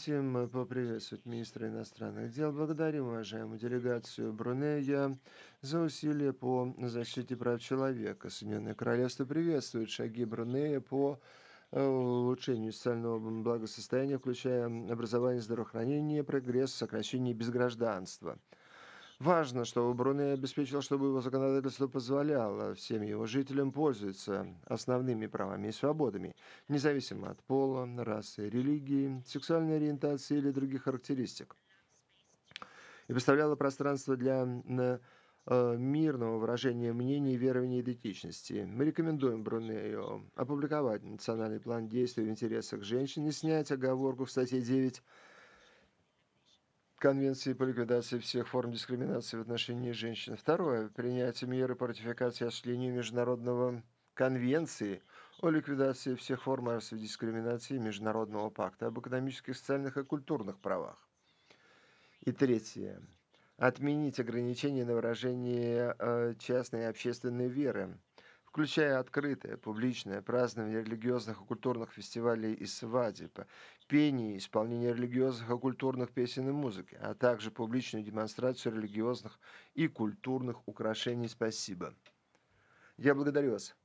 Хотим поприветствовать министра иностранных дел. Благодарим уважаемую делегацию Брунея за усилия по защите прав человека. Соединенное Королевство приветствует шаги Брунея по улучшению социального благосостояния, включая образование, здравоохранение, прогресс, сокращение безгражданства. Важно, чтобы Бруней обеспечил, чтобы его законодательство позволяло всем его жителям пользоваться основными правами и свободами, независимо от пола, расы, религии, сексуальной ориентации или других характеристик, и представляло пространство для мирного выражения мнений, верований и идентичности. Мы рекомендуем Брунею опубликовать национальный план действий в интересах женщин и снять оговорку в статье 9 Конвенции по ликвидации всех форм дискриминации в отношении женщин. Второе. Принятие меры по ратификации и осуществлению Международного конвенции о ликвидации всех форм расовой дискриминации и Международного пакта об экономических, социальных и культурных правах. И третье. Отменить ограничения на выражение частной и общественной веры, включая открытое, публичное празднование религиозных и культурных фестивалей и свадеб, пение и исполнение религиозных и культурных песен и музыки, а также публичную демонстрацию религиозных и культурных украшений. Спасибо. Я благодарю вас.